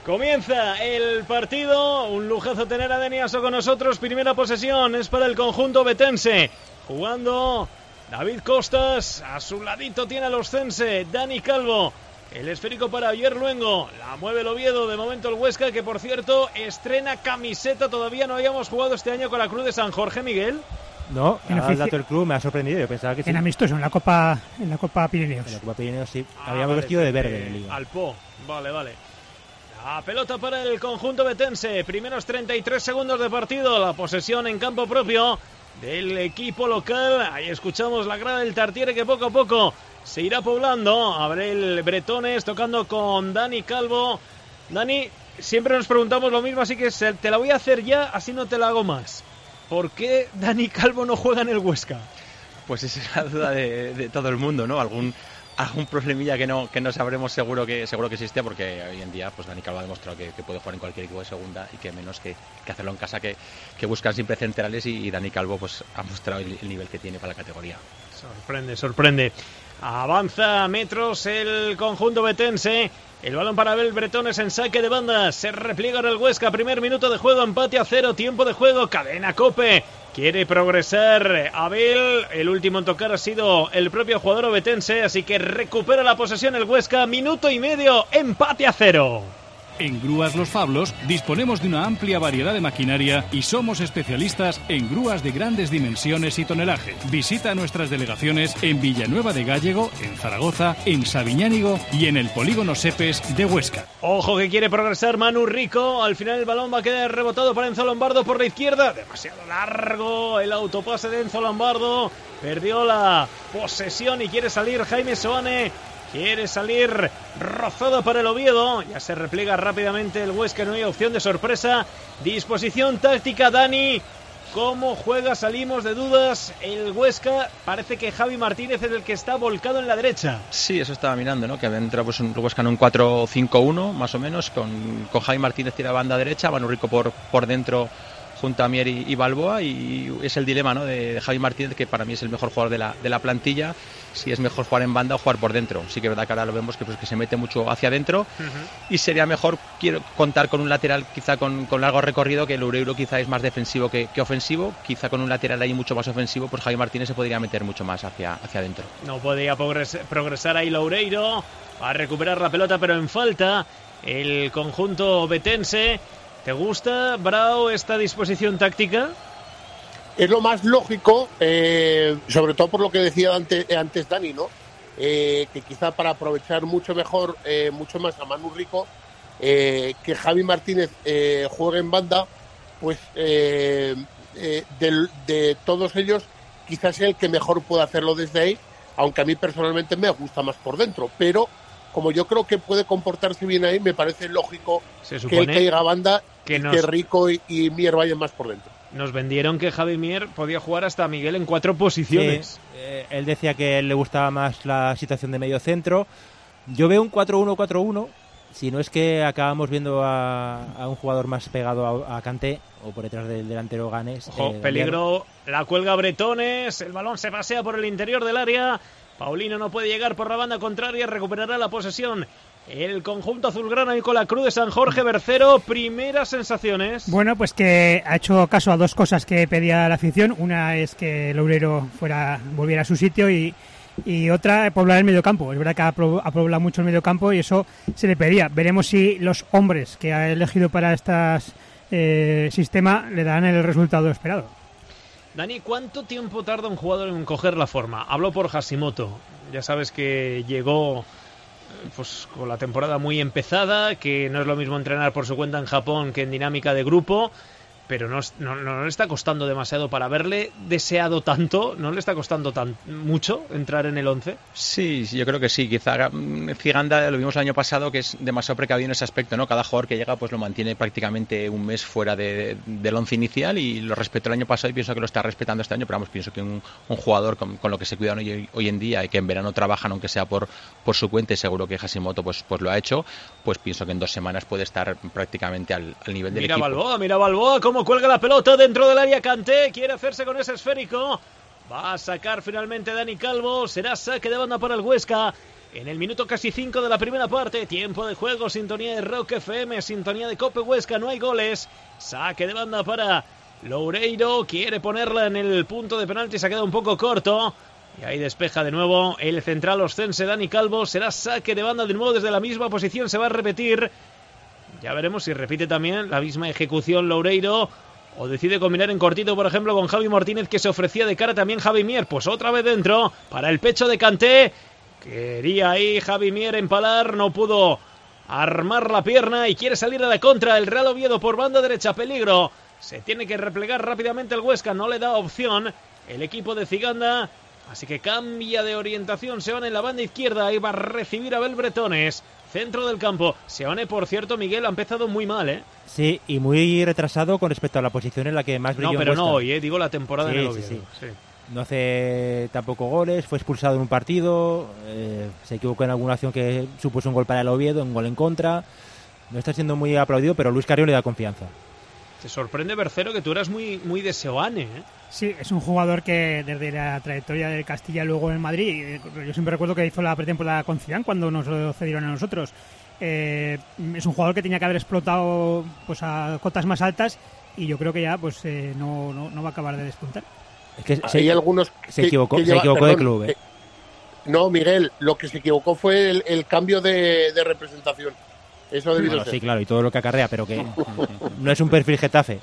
Comienza el partido, un lujazo tener a Dani Aso con nosotros. Primera posesión es para el conjunto betense, jugando David Costas, a su ladito tiene a los Cense, Dani Calvo, el esférico para Oyer Luengo, la mueve el Oviedo, de momento el Huesca, que por cierto estrena camiseta, todavía no habíamos jugado este año con la Cruz de San Jorge, Miguel. No, el dato del club me ha sorprendido, yo pensaba que sí. En amistoso, en la Copa Pirineos. En la Copa Pirineos sí, habíamos vestido de verde en Liga. Alpó, vale. La pelota para el conjunto betense, primeros 33 segundos de partido, la posesión en campo propio del equipo local. Ahí escuchamos la grada del Tartiere que poco a poco se irá poblando. Abrel Bretones tocando con Dani Calvo. Dani, siempre nos preguntamos lo mismo, así que te la voy a hacer ya, así no te la hago más. ¿Por qué Dani Calvo no juega en el Huesca? Pues esa es la duda de todo el mundo, ¿no? Algún problemilla que no sabremos seguro que existe, porque hoy en día pues Dani Calvo ha demostrado que puede jugar en cualquier equipo de segunda y que menos que hacerlo en casa, que buscan siempre centrales, y Dani Calvo pues ha mostrado el nivel que tiene para la categoría. Sorprende. Avanza metros el conjunto betense. El balón para Abel Bretones en saque de banda. Se repliega el Huesca. Primer minuto de juego, empate a 0. Tiempo de juego. Cadena Cope. Quiere progresar Abel. El último en tocar ha sido el propio jugador obetense. Así que recupera la posesión el Huesca. Minuto y medio. Empate a 0. En Grúas Los Fablos disponemos de una amplia variedad de maquinaria y somos especialistas en grúas de grandes dimensiones y tonelaje. Visita nuestras delegaciones en Villanueva de Gállego, en Zaragoza, en Sabiñánigo y en el Polígono Sepes de Huesca. Ojo que quiere progresar Manu Rico. Al final el balón va a quedar rebotado para Enzo Lombardo por la izquierda. Demasiado largo el autopase de Enzo Lombardo. Perdió la posesión y quiere salir Jaime Soane. Quiere salir rozado para el Oviedo. Ya se repliega rápidamente el Huesca, no hay opción de sorpresa. Disposición táctica, Dani. ¿Cómo juega? Salimos de dudas. El Huesca, parece que Javi Martínez es el que está volcado en la derecha. Sí, eso estaba mirando, ¿no? Que entra pues un Huesca en un 4-5-1, más o menos, con Javi Martínez tira banda derecha, Manu Rico por dentro, junto a Mier y Balboa, y es el dilema, ¿no? de Javi Martínez, que para mí es el mejor jugador de la plantilla, si es mejor jugar en banda o jugar por dentro. Sí que es verdad que ahora lo vemos que se mete mucho hacia adentro, y sería mejor contar con un lateral quizá con largo recorrido, que el Loureiro quizá es más defensivo que ofensivo, quizá con un lateral ahí mucho más ofensivo, pues Javi Martínez se podría meter mucho más hacia adentro. No podía progresar ahí Loureiro, va a recuperar la pelota pero en falta el conjunto betense. ¿Te gusta, Brao, esta disposición táctica? Es lo más lógico, sobre todo por lo que decía antes Dani, ¿no? Que quizá para aprovechar mucho más a Manu Rico, que Javi Martínez juegue en banda, pues de todos ellos quizás sea el que mejor pueda hacerlo desde ahí, aunque a mí personalmente me gusta más por dentro, pero como yo creo que puede comportarse bien ahí, me parece lógico que él caiga a banda que Rico y Mier vayan más por dentro. Nos vendieron que Javi Mier podía jugar hasta Miguel en 4 posiciones. Sí, él decía que a él le gustaba más la situación de medio centro. Yo veo un 4-1-4-1, si no es que acabamos viendo a un jugador más pegado a Kanté o por detrás del delantero Ganes. Ojo, peligro, la cuelga Bretones, el balón se pasea por el interior del área. Paulino no puede llegar por la banda contraria, recuperará la posesión el conjunto azulgrana y con la Cruz de San Jorge. Bercero, primeras sensaciones. Bueno, pues que ha hecho caso a dos cosas que pedía la afición. Una es que Loureiro volviera a su sitio y otra, poblar el mediocampo. Es verdad que ha poblado mucho el mediocampo y eso se le pedía. Veremos si los hombres que ha elegido para este sistema le dan el resultado esperado. Dani, ¿cuánto tiempo tarda un jugador en coger la forma? Hablo por Hashimoto. Ya sabes que llegó pues con la temporada muy empezada, que no es lo mismo entrenar por su cuenta en Japón que en dinámica de grupo, pero no le está costando demasiado para haberle deseado tanto, no le está costando mucho entrar en el 11. Sí, yo creo que sí. Quizá Ciganda lo vimos el año pasado, que es demasiado precavido en ese aspecto, ¿no? Cada jugador que llega pues lo mantiene prácticamente un mes fuera del 11 inicial, y lo respetó el año pasado y pienso que lo está respetando este año, pero vamos, pienso que un jugador con lo que se cuidan hoy en día y que en verano trabajan aunque sea por su cuenta, y seguro que Hashimoto pues lo ha hecho, pues pienso que en 2 semanas puede estar prácticamente al nivel del equipo. Mira Balboa cómo cuelga la pelota dentro del área. Kanté quiere hacerse con ese esférico, va a sacar finalmente Dani Calvo, será saque de banda para el Huesca. En el minuto casi 5 de la primera parte, tiempo de juego, sintonía de Rock FM, sintonía de Cope Huesca, no hay goles. Saque de banda para Loureiro, quiere ponerla en el punto de penalti, se ha quedado un poco corto. Y ahí despeja de nuevo el central oscense Dani Calvo, será saque de banda de nuevo desde la misma posición, se va a repetir. Ya veremos si repite también la misma ejecución Loureiro o decide combinar en cortito, por ejemplo, con Javi Martínez, que se ofrecía de cara también Javi Mier. Pues otra vez dentro, para el pecho de Kanté. Quería ahí Javi Mier empalar, no pudo armar la pierna y quiere salir a la contra el Real Oviedo por banda derecha, peligro. Se tiene que replegar rápidamente el Huesca, no le da opción el equipo de Ziganda, así que cambia de orientación. Seoane en la banda izquierda, ahí va a recibir a Abel Bretones, centro del campo. Seoane, por cierto, Miguel, ha empezado muy mal, ¿eh? Sí, y muy retrasado con respecto a la posición en la que más brilló. No, pero en no hoy, digo la temporada en el Oviedo. Sí. No hace tampoco goles, fue expulsado en un partido, se equivocó en alguna acción que supuso un gol para el Oviedo, un gol en contra. No está siendo muy aplaudido, pero Luis Carrión le da confianza. Te sorprende, Bercero, que tú eras muy de Seoane, ¿eh? Sí, es un jugador que desde la trayectoria del Castilla luego en Madrid, yo siempre recuerdo que hizo la pretemporada con Zidane cuando nos lo cedieron a nosotros. Es un jugador que tenía que haber explotado pues a cotas más altas y yo creo que ya pues no va a acabar de despuntar. Es que hay algunos se equivocó de club, ¿eh? No, Miguel, lo que se equivocó fue el cambio de representación. Eso debido ser. Sí, claro, y todo lo que acarrea, pero que no es un perfil Getafe,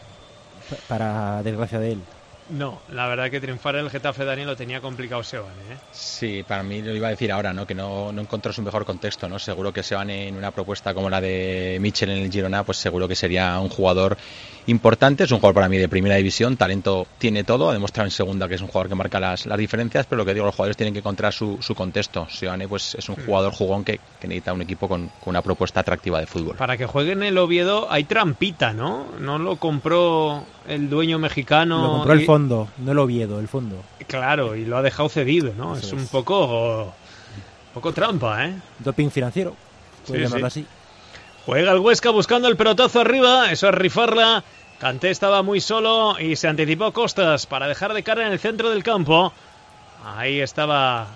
para desgracia de él. No, la verdad que triunfar en el Getafe, Dani, lo tenía complicado Seoane, ¿eh? Sí, para mí lo iba a decir ahora, ¿no? Que no encontró su mejor contexto, ¿no? Seguro que Seoane en una propuesta como la de Mitchell en el Girona, pues seguro que sería un jugador importante. Es un jugador para mí de primera división, talento tiene todo, ha demostrado en segunda que es un jugador que marca las diferencias, pero lo que digo, los jugadores tienen que encontrar su contexto. Seoane pues es un jugador jugón que necesita un equipo con una propuesta atractiva de fútbol. Para que juegue en el Oviedo hay trampita, ¿no? No lo compró el dueño mexicano. Lo compró el fondo, no el Oviedo, el fondo. Claro, y lo ha dejado cedido, ¿no? Eso es un poco trampa, ¿eh? Doping financiero, puede llamarlo así. Juega el Huesca buscando el pelotazo arriba, eso es rifarla. Kanté estaba muy solo y se anticipó Costas para dejar de cara en el centro del campo. Ahí estaba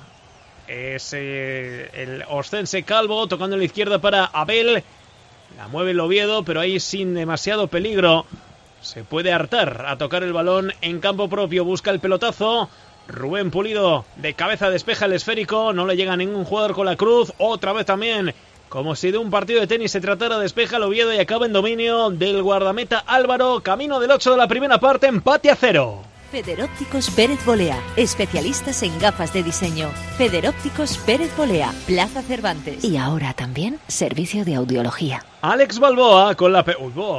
el oscense Calvo tocando en la izquierda para Abel. La mueve el Oviedo, pero ahí sin demasiado peligro. Se puede hartar a tocar el balón en campo propio. Busca el pelotazo. Rubén Pulido de cabeza despeja el esférico. No le llega ningún jugador con la cruz. Otra vez también, como si de un partido de tenis se tratara, despeja el Oviedo y acaba en dominio del guardameta Álvaro. Camino del 8 de la primera parte, empate a 0. Federópticos Pérez Bolea, especialistas en gafas de diseño. Federópticos Pérez Bolea, Plaza Cervantes. Y ahora también servicio de audiología. Alex Balboa con la...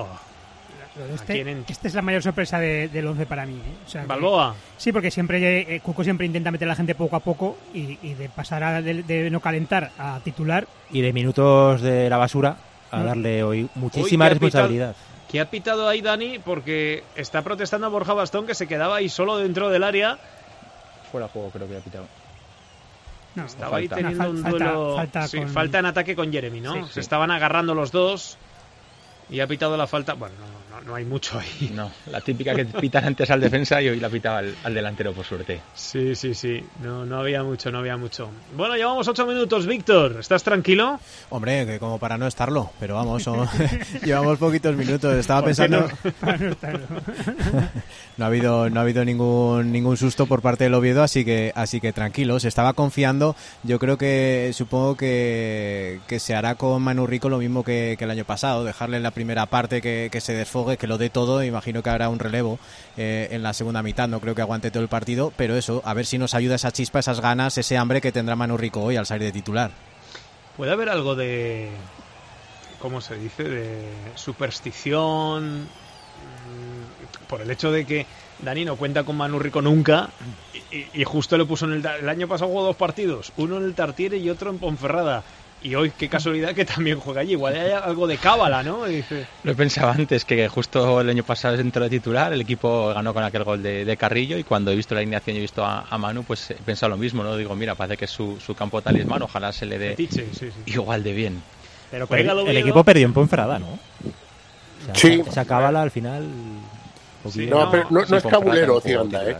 Esta es la mayor sorpresa del 11 para mí, ¿eh? O sea, Balboa. Sí, porque siempre Cuco siempre intenta meter a la gente poco a poco y de pasar de no calentar a titular. Y de minutos de la basura a darle hoy muchísima responsabilidad. ¿Qué ha pitado ahí, Dani? Porque está protestando a Borja Bastón, que se quedaba ahí solo dentro del área. Fuera de juego creo que ha pitado. No, estaba ahí teniendo un duelo. Falta en ataque con Jeremy, ¿no? Se estaban agarrando los dos y ha pitado la falta. Bueno, no hay mucho ahí. No, la típica que pitan antes al defensa y hoy la pitaba al delantero, por suerte. Sí. No había mucho. Bueno, llevamos 8 minutos, Víctor. ¿Estás tranquilo? Hombre, que como para no estarlo, pero vamos, llevamos poquitos minutos. Estaba pensando... No ha habido ningún susto por parte del Oviedo, así que tranquilos. Estaba confiando. Yo creo que supongo que se hará con Manu Rico lo mismo que el año pasado, dejarle en la primera parte que se desfogue, que lo dé todo. Imagino que habrá un relevo en la segunda mitad. No creo que aguante todo el partido, pero eso, a ver si nos ayuda esa chispa, esas ganas, ese hambre que tendrá Manu Rico hoy al salir de titular. ¿Puede haber algo de, cómo se dice, de superstición por el hecho de que Dani no cuenta con Manu Rico nunca y justo le puso el año pasado jugó 2 partidos, uno en el Tartiere y otro en Ponferrada? Y hoy, qué casualidad que también juega allí. Igual hay algo de cábala, ¿no? Lo he pensado antes, que justo el año pasado dentro de titular, el equipo ganó con aquel gol de Carrillo, y cuando he visto la alineación y he visto a Manu, pues he pensado lo mismo, ¿no? Digo, mira, parece que es su campo talismán, ojalá se le dé igual de bien. Pero el equipo perdió en Ponferrada, ¿no? O sea, esa cábala al final... No, pero no es cabulero, Ciganda, ¿eh?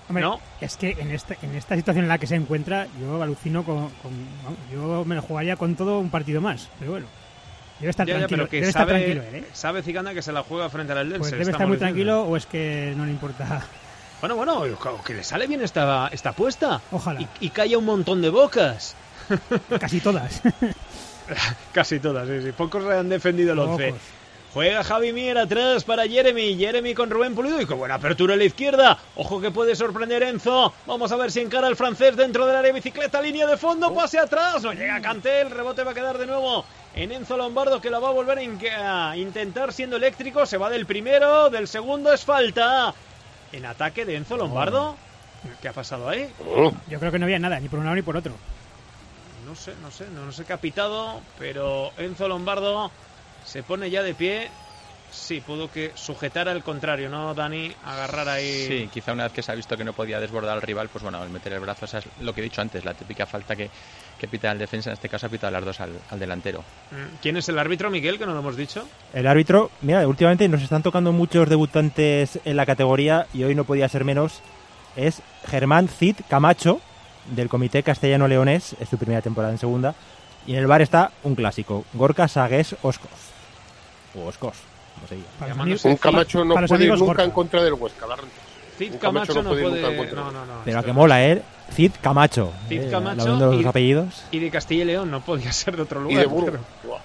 Hombre, ¿no? Es que en esta situación en la que se encuentra, yo alucino yo me lo jugaría con todo un partido más, pero bueno. Debe estar tranquilo, pero que debe estar tranquilo él, ¿eh? Sabe Ciganda que se la juega frente al Eldense. Pues debe estar muy tranquilo, o es que no le importa. Bueno, que le sale bien esta apuesta. Ojalá. Y calla un montón de bocas. Casi todas. Casi todas, sí. Pocos han defendido el 11. Pocos. Juega Javi Mier atrás para Jeremy con Rubén Pulido y qué buena apertura a la izquierda. Ojo que puede sorprender Enzo. Vamos a ver si encara el francés dentro del área, bicicleta, línea de fondo, pase atrás. No llega Kanté, el rebote va a quedar de nuevo en Enzo Lombardo, que la va a volver a intentar siendo eléctrico. Se va del primero, del segundo es falta. En ataque de Enzo Lombardo. ¿Qué ha pasado ahí? Yo creo que no había nada, ni por un lado ni por otro. No sé qué ha pitado, pero Enzo Lombardo se pone ya de pie. Sí, pudo que sujetar al contrario, ¿no, Dani? Agarrar ahí. Sí, quizá una vez que se ha visto que no podía desbordar al rival, pues bueno, al meter el brazo, esa es lo que he dicho antes, la típica falta que pita el defensa, en este caso ha pitado las dos al delantero. ¿Quién es el árbitro, Miguel, que no lo hemos dicho? El árbitro, mira, últimamente nos están tocando muchos debutantes en la categoría y hoy no podía ser menos. Es Germán Cid Camacho, del Comité Castellano-Leonés, es su primera temporada en segunda. Y en el bar está un clásico, Gorka Sagués Oscos. O Oscos, como se diga. Un Camacho no puede ir nunca en contra del Huesca. Cid Camacho no puede. No. Pero a que mola, Cid Camacho. Cid Camacho. Hablando de los apellidos. Y de Castilla y León, no podía ser de otro lugar. Y de Burgos.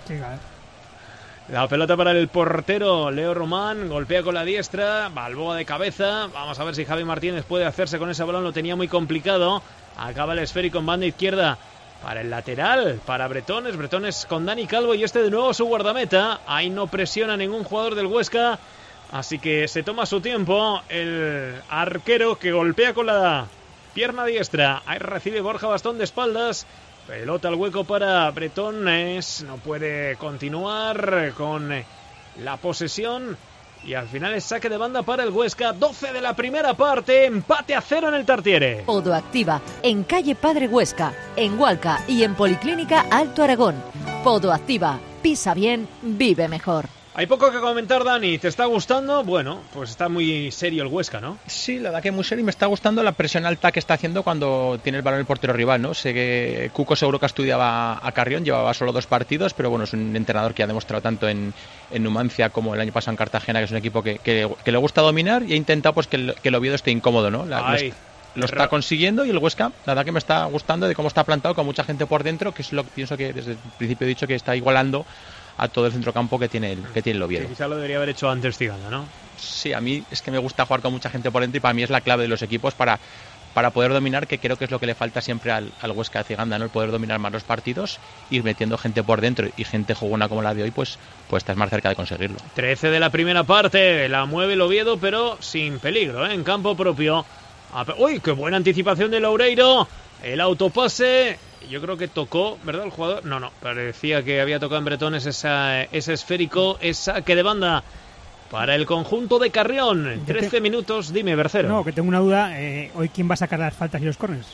La pelota para el portero Leo Román, golpea con la diestra, Balboa de cabeza. Vamos a ver si Javi Martínez puede hacerse con ese balón, lo tenía muy complicado. Acaba el esférico en banda izquierda para el lateral, para Bretones con Dani Calvo y de nuevo su guardameta. Ahí no presiona ningún jugador del Huesca, así que se toma su tiempo el arquero, que golpea con la pierna diestra. Ahí recibe Borja Bastón de espaldas. Pelota al hueco para Bretones, no puede continuar con la posesión y al final es saque de banda para el Huesca. 12 de la primera parte, empate a 0 en el Tartiere. Podoactiva, en calle Padre Huesca, en Hualca y en Policlínica Alto Aragón. Podoactiva, pisa bien, vive mejor. Hay poco que comentar, Dani. ¿Te está gustando? Bueno, pues está muy serio el Huesca, ¿no? Sí, la verdad que muy serio, y me está gustando la presión alta que está haciendo cuando tiene el balón el portero rival, ¿no? Sé que Cuco seguro que estudiaba a Carrión, llevaba solo 2 partidos, pero bueno, es un entrenador que ha demostrado tanto en Numancia como el año pasado en Cartagena, que es un equipo que le gusta dominar, y ha intentado pues que el Oviedo esté incómodo, ¿no? Lo está consiguiendo, y el Huesca, la verdad que me está gustando de cómo está plantado, con mucha gente por dentro, que es lo que pienso que desde el principio he dicho, que está igualando a todo el centrocampo que tiene el Oviedo. Que quizá lo debería haber hecho antes Ciganda, ¿no? Sí, a mí es que me gusta jugar con mucha gente por dentro, y para mí es la clave de los equipos para poder dominar, que creo que es lo que le falta siempre al Huesca de Ciganda, ¿no? El poder dominar más los partidos, ir metiendo gente por dentro, y gente jugona como la de hoy, pues estás más cerca de conseguirlo. 13 de la primera parte, la mueve el Oviedo, pero sin peligro, en campo propio. ¡Uy, qué buena anticipación de Loureiro! El autopase, yo creo que tocó, ¿verdad, el jugador? No, parecía que había tocado en Bretones ese esférico, esa saque de banda para el conjunto de Carrión. 13 minutos, dime, Bercero. No, que tengo una duda, hoy quién va a sacar las faltas y los córners.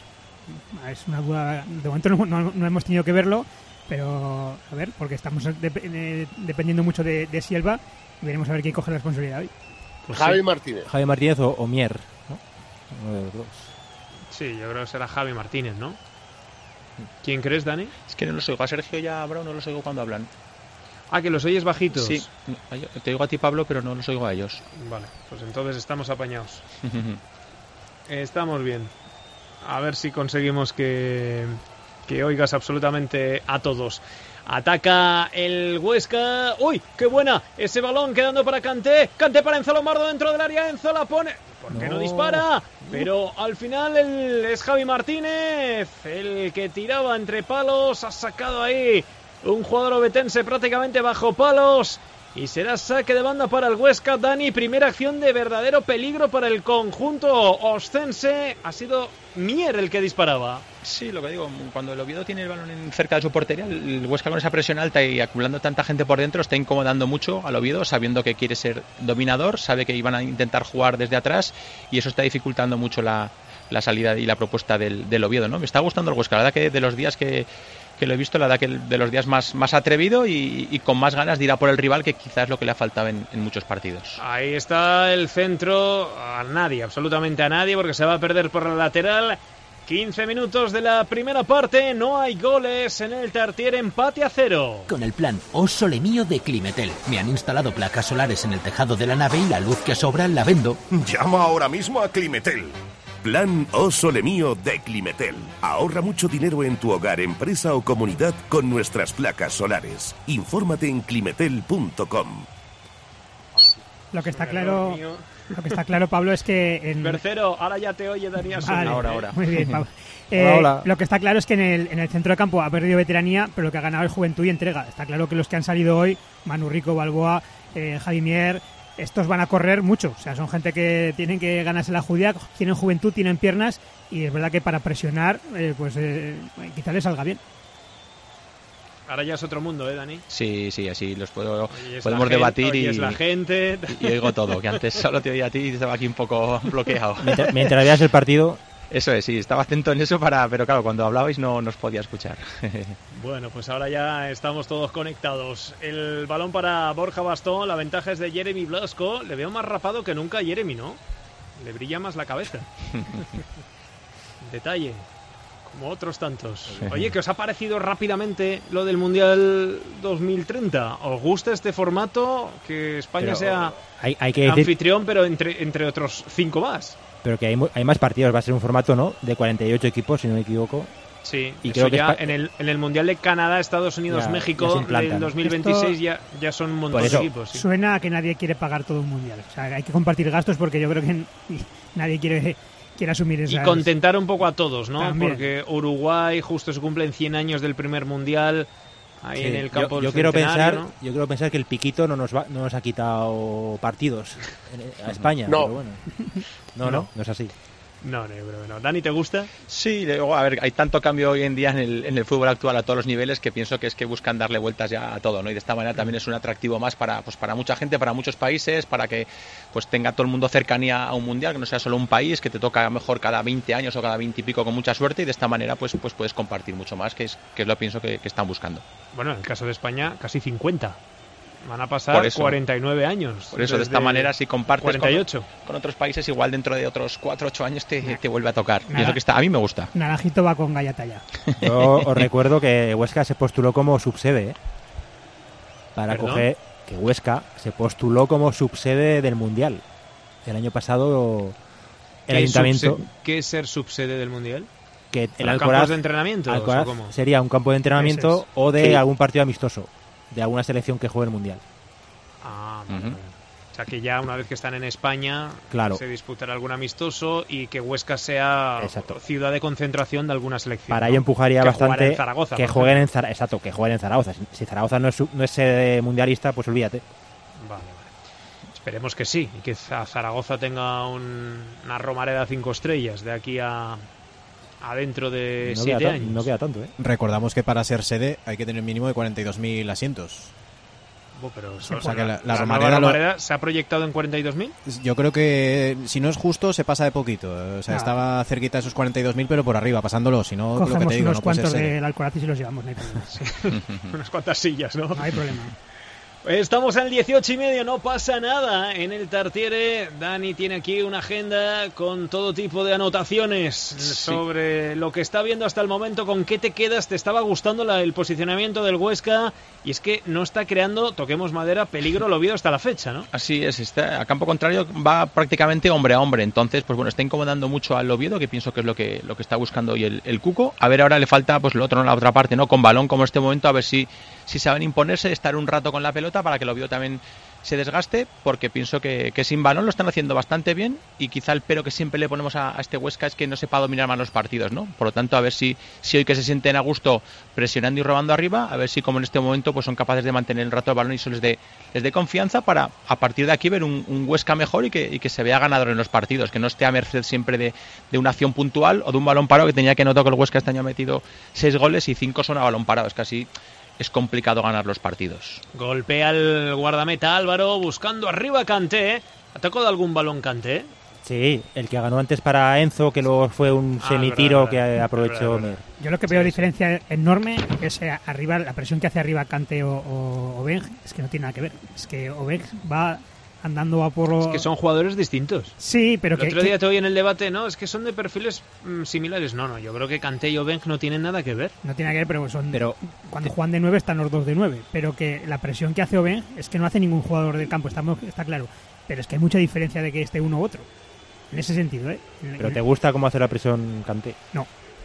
Es una duda, de momento no hemos tenido que verlo, pero a ver, porque estamos dependiendo mucho de Silva, y veremos a ver quién coge la responsabilidad hoy. Pues Javi Martínez. Javi Martínez o Mier, ¿no? Uno de los dos. Sí, yo creo que será Javi Martínez, ¿no? ¿Quién crees, Dani? Es que no los oigo. A Sergio y a Brown no los oigo cuando hablan. Ah, que los oyes bajitos. Sí, te oigo a ti, Pablo, pero no los oigo a ellos. Vale, pues entonces estamos apañados. Estamos bien. A ver si conseguimos que oigas absolutamente a todos. Ataca el Huesca. ¡Uy, qué buena! Ese balón quedando para Kanté. Kanté para Enzo Lombardo dentro del área. Enzo la pone... ¿Por qué no dispara? Pero al final es Javi Martínez el que tiraba entre palos. Ha sacado ahí un jugador ovetense prácticamente bajo palos. Y será saque de banda para el Huesca. Dani, primera acción de verdadero peligro para el conjunto oscense. Ha sido Mier el que disparaba. Sí, lo que digo, cuando el Oviedo tiene el balón cerca de su portería, el Huesca con esa presión alta y acumulando tanta gente por dentro está incomodando mucho al Oviedo, sabiendo que quiere ser dominador, sabe que iban a intentar jugar desde atrás, y eso está dificultando mucho la salida y la propuesta del Oviedo, ¿no? Me está gustando el Huesca, la verdad que de los días que lo he visto, la verdad que de los días más atrevido y con más ganas de ir a por el rival, que quizás es lo que le ha faltado en muchos partidos. Ahí está el centro, a nadie, absolutamente a nadie, porque se va a perder por la lateral. 15 minutos de la primera parte, no hay goles en el Tartiere, empate a 0. Con el plan O Sole Mío de Climetel. Me han instalado placas solares en el tejado de la nave y la luz que sobra la vendo. Llama ahora mismo a Climetel. Plan O Sole Mío de Climetel. Ahorra mucho dinero en tu hogar, empresa o comunidad con nuestras placas solares. Infórmate en climetel.com. Lo que está claro, Pablo, es que... Tercero, ahora ya te oye, Darías. Vale, ahora. Muy bien, Pablo. Hola. Lo que está claro es que en el centro de campo ha perdido veteranía, pero lo que ha ganado es juventud y entrega. Está claro que los que han salido hoy, Manu Rico, Balboa, Javi Mier, estos van a correr mucho. O sea, son gente que tienen que ganarse la judía, tienen juventud, tienen piernas, y es verdad que para presionar, quizá les salga bien. Ahora ya es otro mundo, Dani. Sí, así los podemos debatir y es la gente. Y oigo todo, que antes solo te oía a ti y estaba aquí un poco bloqueado. Mientras veas el partido... Eso es, sí, estaba atento en eso, pero claro, cuando hablabais no os podía escuchar. Bueno, pues ahora ya estamos todos conectados. El balón para Borja Bastón, la ventaja es de Jeremy Blasco. Le veo más rapado que nunca a Jeremy, ¿no? Le brilla más la cabeza. Detalle. Como otros tantos. Oye, ¿qué os ha parecido rápidamente lo del Mundial 2030? ¿Os gusta este formato? Que España sea hay que decir, anfitrión, pero entre otros 5 más. Pero que hay más partidos. Va a ser un formato, ¿no? De 48 equipos, si no me equivoco. Sí, y eso creo que ya en el Mundial de Canadá, Estados Unidos, ya, México, ya del 2026 ya son un montón de equipos. Sí. Suena a que nadie quiere pagar todo un Mundial. O sea, hay que compartir gastos porque yo creo que nadie quiere asumir esas... Y contentar un poco a todos, ¿no? También. Porque Uruguay justo se cumplen 100 años del primer Mundial ahí en el campo yo del Centenario, ¿no? Yo quiero pensar que el piquito no nos ha quitado partidos a España. No. Pero bueno. No es así. No. Dani, ¿te gusta? Sí, luego, a ver, hay tanto cambio hoy en día en el fútbol actual a todos los niveles que pienso que es que buscan darle vueltas ya a todo, ¿no? Y de esta manera también es un atractivo más para mucha gente, para muchos países, para que pues tenga todo el mundo cercanía a un mundial, que no sea solo un país, que te toca a lo mejor cada 20 años o cada 20 y pico con mucha suerte, y de esta manera pues puedes compartir mucho más, que es lo pienso que están buscando. Bueno, en el caso de España, casi 50. Van a pasar 49 años. Por eso, de esta manera, si compartes 48. Con otros países, igual dentro de otros 4 o 8 años te vuelve a tocar. Pienso que a mí me gusta. Naranjito va con galleta ya. Yo os recuerdo que Huesca se postuló como subsede, para ¿Perdón? coger... Que Huesca se postuló como subsede del Mundial. El año pasado el Ayuntamiento... ¿Qué es ser subsede del Mundial? Que el ¿Campos Alcoraz, de entrenamiento? Alcoraz ¿O cómo? sería un campo de entrenamiento o de Sí. algún partido amistoso, de alguna selección que juegue el Mundial. Vale. O sea que ya una vez que están en España, Claro. se disputará algún amistoso y que Huesca sea Exacto. ciudad de concentración de alguna selección. Para ¿no? ello empujaría que jugará bastante en Zaragoza, que por jueguen ejemplo. que jueguen en Zaragoza. Si Zaragoza no es sede mundialista, pues olvídate. Vale. Esperemos que sí, y que Zaragoza tenga una Romareda 5 estrellas de aquí a dentro de 7 años. No queda tanto, ¿eh? Recordamos que para ser sede hay que tener mínimo de 42.000 asientos. Pero O sea que la nueva Romareda Romareda se ha proyectado en 42.000. Yo creo que si no es justo se pasa de poquito. O sea, estaba cerquita de esos 42.000, pero por arriba, pasándolo. Si no, lo que Cogemos te digo, unos no puede ser cuantos sede. del Alcoraz y si los llevamos, no hay problema. Unas cuantas sillas, ¿no? No hay problema. Estamos al 18:30, no pasa nada en el Tartiere. Dani tiene aquí una agenda con todo tipo de anotaciones sobre lo que está viendo hasta el momento. ¿Con qué te quedas? ¿Te estaba gustando el posicionamiento del Huesca? Y es que no está creando, toquemos madera, peligro el Oviedo hasta la fecha, ¿no? Así es, a campo contrario va prácticamente hombre a hombre, entonces pues bueno, está incomodando mucho al Oviedo, que pienso que es lo que está buscando hoy el Cuco. A ver, ahora le falta pues lo otro, ¿no? La otra parte, ¿no? Con balón como este momento, a ver si saben imponerse, estar un rato con la pelota para que el Oviedo también se desgaste, porque pienso que sin balón lo están haciendo bastante bien, y quizá el pero que siempre le ponemos a este Huesca es que no sepa dominar más los partidos, ¿no? Por lo tanto, a ver si hoy que se sienten a gusto presionando y robando arriba, a ver si como en este momento pues son capaces de mantener el rato el balón y eso les dé confianza para a partir de aquí ver un Huesca mejor y que se vea ganador en los partidos, que no esté a merced siempre de una acción puntual o de un balón parado, que tenía que notar que el Huesca este año ha metido 6 goles y 5 son a balón parado, es casi... Es complicado ganar los partidos. Golpea el guardameta Álvaro buscando arriba Kanté. ¿Ha tocado algún balón Kanté? Sí, el que ganó antes para Enzo, que luego fue un semitiro que aprovechó. Yo lo que veo diferencia enorme es arriba, la presión que hace arriba Kanté o Beng, es que no tiene nada que ver. Es que Beng va andando a por... Es que son jugadores distintos. Sí, pero el otro día te oí en el debate, ¿no? Es que son de perfiles similares. No, yo creo que Kanté y Beng no tienen nada que ver. No tiene nada que ver, cuando juegan de 9 están los dos de 9. Pero que la presión que hace Beng es que no hace ningún jugador del campo, está claro. Pero es que hay mucha diferencia de que esté uno u otro. En ese sentido, ¿eh? ¿Pero te gusta cómo hace la presión Kanté? No.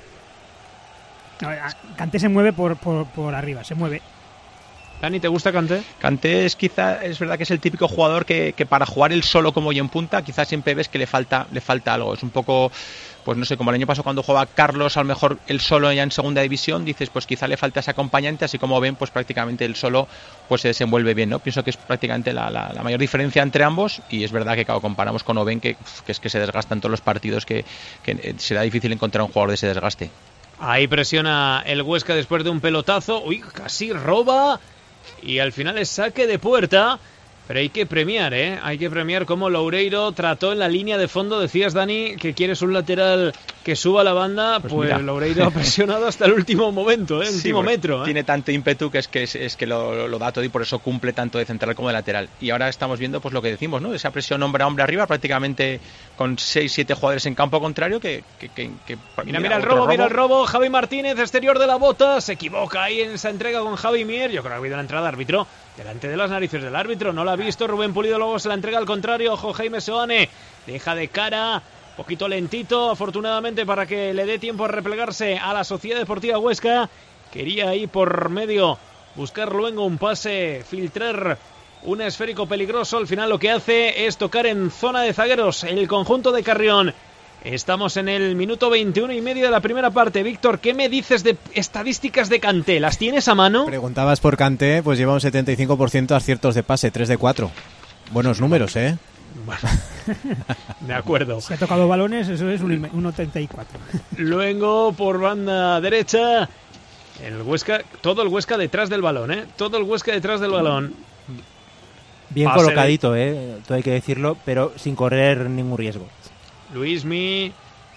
Kanté se mueve por arriba, se mueve. Dani, ¿te gusta Kanté? Kanté es verdad que es el típico jugador que para jugar él solo como y en punta, quizás siempre ves que le falta algo. Es un poco, pues no sé, como el año pasado cuando jugaba Carlos, a lo mejor él solo ya en segunda división, dices, pues quizá le falta ese acompañante, así como ven, pues prácticamente él solo pues se desenvuelve bien, ¿no? Pienso que es prácticamente la mayor diferencia entre ambos, y es verdad que, claro, comparamos con Oben, que es que se desgasta en todos los partidos, que será difícil encontrar un jugador de ese desgaste. Ahí presiona el Huesca después de un pelotazo, casi roba, y al final es saque de puerta. Pero hay que premiar, ¿eh? Hay que premiar cómo Loureiro trató en la línea de fondo. Decías, Dani, que quieres un lateral que suba la banda. Pues Loureiro ha presionado hasta el último momento, ¿eh? Último metro, ¿eh? Tiene tanto ímpetu que es que lo da todo, y por eso cumple tanto de central como de lateral. Y ahora estamos viendo pues lo que decimos, ¿no? Esa presión hombre a hombre arriba, prácticamente con 6-7 jugadores en campo contrario que mira el robo. Javi Martínez, exterior de la bota. Se equivoca ahí en esa entrega con Javi Mier. Yo creo que ha habido la entrada de árbitro delante de las narices del árbitro. No la ha visto Rubén Pulido, luego se la entrega al contrario. Ojo, Jaime Seoane deja de cara, poquito lentito, afortunadamente, para que le dé tiempo a replegarse a la Sociedad Deportiva Huesca. Quería ahí por medio buscar luego un pase, filtrar un esférico peligroso. Al final lo que hace es tocar en zona de zagueros el conjunto de Carrión. Estamos en el minuto 21 y medio de la primera parte. Víctor, ¿qué me dices de estadísticas de Kanté? ¿Las tienes a mano? Preguntabas por Kanté, pues lleva un 75% de aciertos de pase, 3 de 4. Buenos números, ¿eh? Bueno, de acuerdo. Si ha tocado balones, eso es un 84. Luego, por banda derecha, el Huesca, todo el Huesca detrás del balón, ¿eh? Todo el Huesca detrás del balón. Bien pase colocadito, todo hay que decirlo, pero sin correr ningún riesgo. Luismi,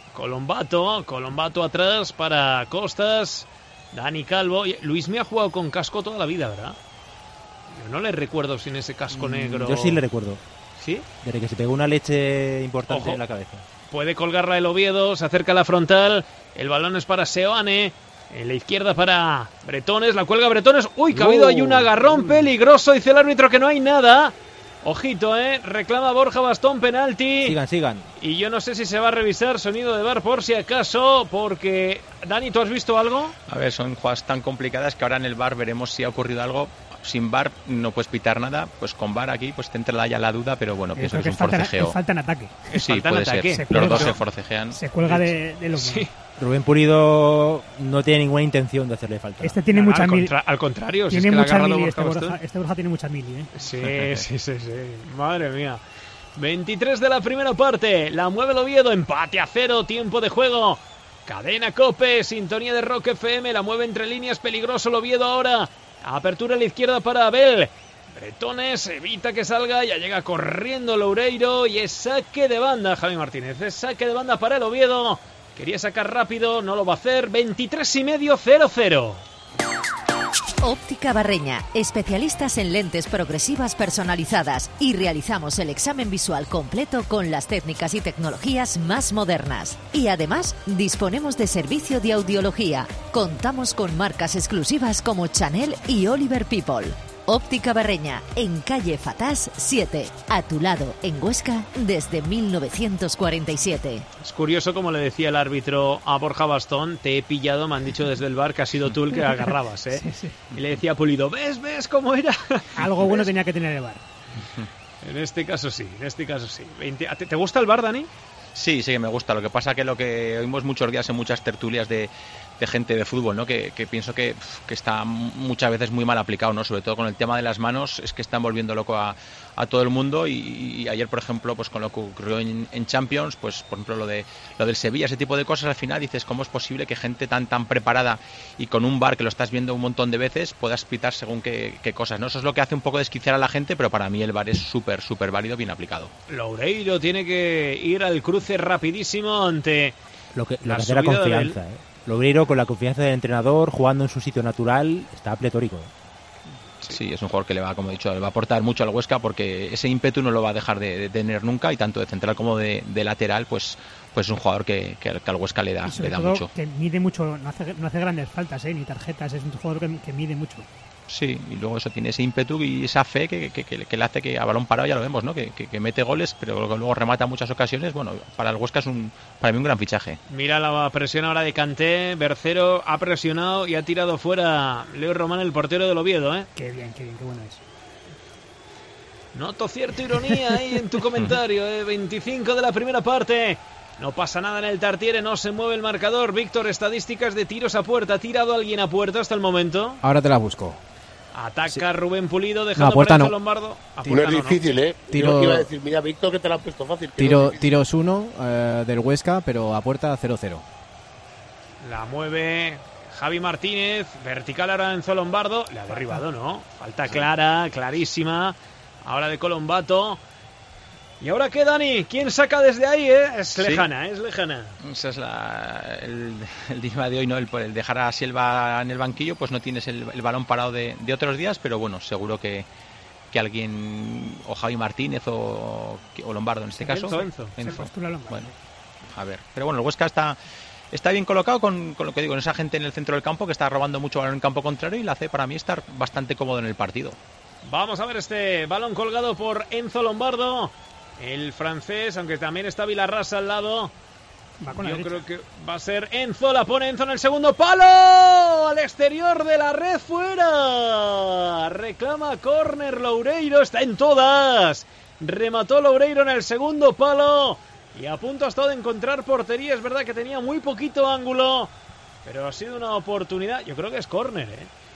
Colombato atrás para Costas, Dani Calvo. Luismi ha jugado con casco toda la vida, ¿verdad? Yo no le recuerdo sin ese casco negro. Yo sí le recuerdo. ¿Sí? Desde que se pegó una leche importante. Ojo, en la cabeza. Puede colgarla el Oviedo, se acerca a la frontal, el balón es para Seoane, en la izquierda para Bretones, la cuelga Bretones. ¡Uy, que ha habido ahí un agarrón peligroso! Dice el árbitro que no hay nada. Ojito, reclama Borja Bastón penalti. Sigan. Y yo no sé si se va a revisar sonido de VAR por si acaso, porque... Dani, ¿tú has visto algo? A ver, son jugadas tan complicadas que ahora en el VAR veremos si ha ocurrido algo. Sin VAR no puedes pitar nada, pues con VAR aquí pues te entra ya la duda, pero bueno, pienso que es un forcejeo. Falta en ataque. Sí, puede ser. Los dos se forcejean. Se cuelga de los... Sí. Rubén Pulido no tiene ninguna intención de hacerle falta. Este tiene mucha mili. Al contrario, tiene mucha mili. Este Borja tiene mucha mili, Sí. Madre mía. 23 de la primera parte. La mueve el Oviedo. Empate a 0. Tiempo de juego. Cadena COPE. Sintonía de Rock FM. La mueve entre líneas. Peligroso el Oviedo ahora. Apertura a la izquierda para Abel. Bretones evita que salga. Ya llega corriendo Loureiro. Y es saque de banda, Javi Martínez. Es saque de banda para el Oviedo. Quería sacar rápido, no lo va a hacer. 23,5, 0-0. Óptica Barreña, especialistas en lentes progresivas personalizadas, y realizamos el examen visual completo con las técnicas y tecnologías más modernas. Y además, disponemos de servicio de audiología. Contamos con marcas exclusivas como Chanel y Oliver People. Óptica Barreña, en calle Fatás 7, a tu lado, en Huesca, desde 1947. Es curioso, como le decía el árbitro a Borja Bastón, te he pillado, me han dicho desde el bar que ha sido tú el que agarrabas, ¿eh? Sí. Y le decía a Pulido, ¿ves cómo era? Algo bueno tenía que tener el bar. En este caso sí. ¿Te gusta el bar, Dani? Sí, me gusta. Lo que pasa que lo que oímos muchos días en muchas tertulias de gente de fútbol, ¿no? Que pienso que está muchas veces muy mal aplicado, ¿no? Sobre todo con el tema de las manos, es que están volviendo loco a todo el mundo y ayer, por ejemplo, pues con lo que ocurrió en Champions, pues por ejemplo lo del Sevilla, ese tipo de cosas, al final dices, ¿cómo es posible que gente tan preparada y con un VAR que lo estás viendo un montón de veces puedas pitar según qué cosas, ¿no? Eso es lo que hace un poco desquiciar a la gente, pero para mí el VAR es súper válido, bien aplicado. Loureiro tiene que ir al cruce rapidísimo ante lo que hace la confianza, Loureiro, con la confianza del entrenador, jugando en su sitio natural, está pletórico. Sí, es un jugador que le va, como he dicho, le va a aportar mucho al Huesca, porque ese ímpetu no lo va a dejar de tener nunca, y tanto de central como de lateral, pues es un jugador que al Huesca le da mucho. Que mide mucho, no hace grandes faltas, ni tarjetas, es un jugador que mide mucho. Sí, y luego eso tiene ese ímpetu y esa fe que le hace que a balón parado ya lo vemos, ¿no? Que mete goles, pero luego remata en muchas ocasiones. Bueno, para el Huesca es para mí un gran fichaje. Mira la presión ahora de Kanté. Bercero ha presionado y ha tirado fuera Leo Román, el portero del Oviedo, ¿eh? Qué bien, qué bueno es. Noto cierta ironía ahí en tu comentario, 25 de la primera parte. No pasa nada en el Tartiere, no se mueve el marcador. Víctor, estadísticas de tiros a puerta. ¿Ha tirado alguien a puerta hasta el momento? Ahora te las busco. Ataca Rubén Pulido, dejando por Enzo Lombardo. No es difícil, ¿eh? Yo iba a decir, mira, Víctor, que te la ha puesto fácil. Tiros 1 del Huesca, pero a puerta 0-0. La mueve Javi Martínez, vertical ahora Enzo Lombardo. Le ha derribado, ¿no? Falta clara, clarísima. Ahora de Colombato. ¿Y ahora qué, Dani? ¿Quién saca desde ahí, Es lejana, es lejana. Ese es el dilema de hoy, ¿no? El dejar a Silva en el banquillo, pues no tienes el balón parado de otros días, pero bueno, seguro que alguien, o Javi Martínez o Lombardo en este caso. Enzo. Bueno, a ver. Pero bueno, el Huesca está bien colocado con lo que digo, en esa gente en el centro del campo que está robando mucho balón en campo contrario y la hace para mí estar bastante cómodo en el partido. Vamos a ver este balón colgado por Enzo Lombardo. El francés, aunque también está Vilarrasa al lado. Yo creo que va a ser Enzo. La pone Enzo en el segundo palo. Al exterior de la red, fuera. Reclama córner Loureiro. Está en todas. Remató Loureiro en el segundo palo. Y a punto ha estado de encontrar portería. Es verdad que tenía muy poquito ángulo, pero ha sido una oportunidad. Yo creo que es córner,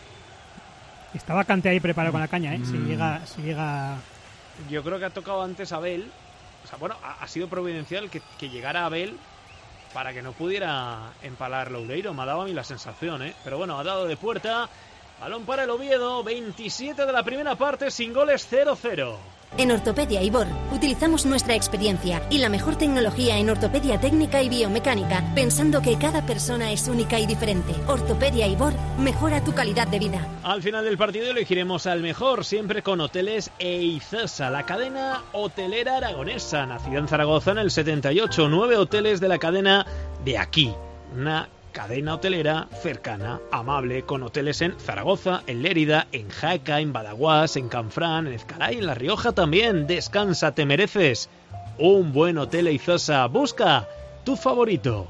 Estaba Kanté ahí preparado con la caña, Si llega... Yo creo que ha tocado antes a Abel. O sea, bueno, ha sido providencial que llegara Abel para que no pudiera empalar Loureiro. Me ha dado a mí la sensación, Pero bueno, ha dado de puerta. Balón para el Oviedo. 27 de la primera parte, sin goles, 0-0. En Ortopedia Ibor utilizamos nuestra experiencia y la mejor tecnología en ortopedia técnica y biomecánica, pensando que cada persona es única y diferente. Ortopedia Ibor mejora tu calidad de vida. Al final del partido elegiremos al mejor, siempre con Hoteles Eizaza, la cadena hotelera aragonesa, nacida en Zaragoza en el 78. 9 hoteles de la cadena de aquí. Una cadena hotelera cercana, amable, con hoteles en Zaragoza, en Lérida, en Jaca, en Badaguás, en Canfrán, en Ezcaray, en La Rioja también. Descansa, te mereces un buen hotel Eizaza. Busca tu favorito.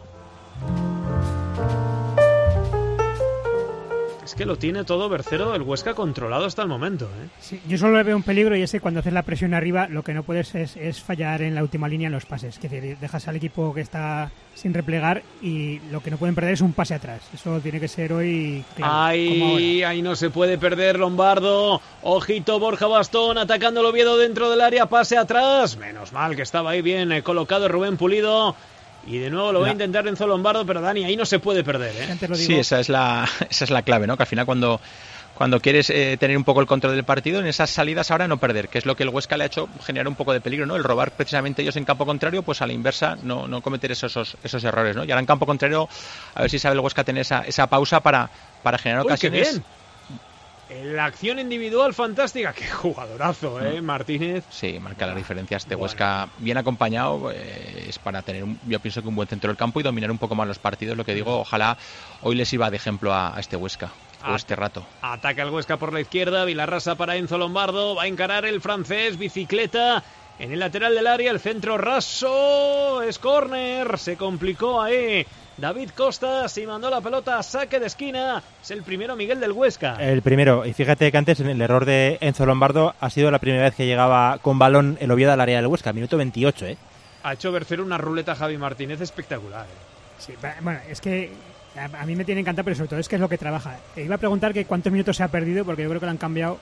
Es que lo tiene todo Bercero del Huesca controlado hasta el momento, Sí, yo solo le veo un peligro, y es que cuando haces la presión arriba lo que no puedes es fallar en la última línea en los pases. Es decir, dejas al equipo que está sin replegar y lo que no pueden perder es un pase atrás. Eso tiene que ser hoy claro. Ahí no se puede perder Lombardo. Ojito Borja Bastón atacando el Oviedo dentro del área, pase atrás. Menos mal que estaba ahí bien colocado Rubén Pulido. Y de nuevo lo va a intentar Enzo Lombardo, pero Dani, ahí no se puede perder, Sí, esa es la clave, ¿no? Que al final cuando quieres tener un poco el control del partido, en esas salidas ahora no perder, que es lo que el Huesca le ha hecho generar un poco de peligro, ¿no? El robar precisamente ellos en campo contrario, pues a la inversa no cometer esos errores, ¿no? Y ahora en campo contrario, a ver si sabe el Huesca tener esa pausa para generar ocasiones. ¡Qué bien! La acción individual fantástica. ¡Qué jugadorazo, Martínez! Sí, marca la diferencia. Este Huesca bien acompañado es para tener, yo pienso que un buen centro del campo y dominar un poco más los partidos. Lo que digo, ojalá hoy les sirva de ejemplo a este Huesca, o este rato. Ataca el Huesca por la izquierda, Vilarrasa para Enzo Lombardo. Va a encarar el francés, bicicleta en el lateral del área, el centro raso. Es córner, se complicó ahí David Costa, si mandó la pelota a saque de esquina. Es el primero Miguel del Huesca. El primero, y fíjate que antes en el error de Enzo Lombardo ha sido la primera vez que llegaba con balón el Oviedo al área del Huesca, minuto 28, Ha hecho Bercero una ruleta Javi Martínez espectacular, Sí, bueno, es que A mí me tiene encantado, pero sobre todo es que es lo que trabaja. Iba a preguntar que cuántos minutos se ha perdido, porque yo creo que lo han cambiado